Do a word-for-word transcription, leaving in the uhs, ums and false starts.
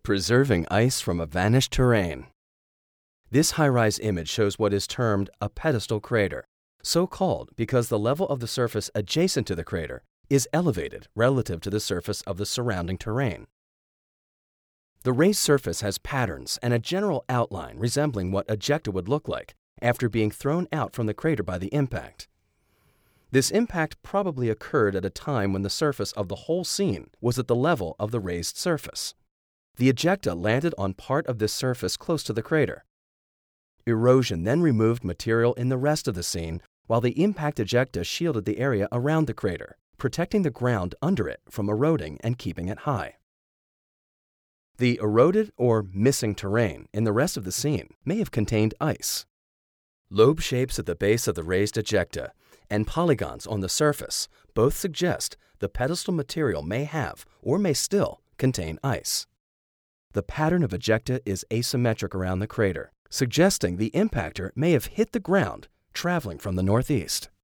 Preserving ice from a vanished terrain. This high-rise image shows what is termed a pedestal crater, so called because the level of the surface adjacent to the crater is elevated relative to the surface of the surrounding terrain. The raised surface has patterns and a general outline resembling what ejecta would look like after being thrown out from the crater by the impact. This impact probably occurred at a time when the surface of the whole scene was at the level of the raised surface. The ejecta landed on part of this surface close to the crater. Erosion then removed material in the rest of the scene, while the impact ejecta shielded the area around the crater, protecting the ground under it from eroding and keeping it high. The eroded or missing terrain in the rest of the scene may have contained ice. Lobe shapes at the base of the raised ejecta and polygons on the surface both suggest the pedestal material may have or may still contain ice. The pattern of ejecta is asymmetric around the crater, suggesting the impactor may have hit the ground traveling from the northeast.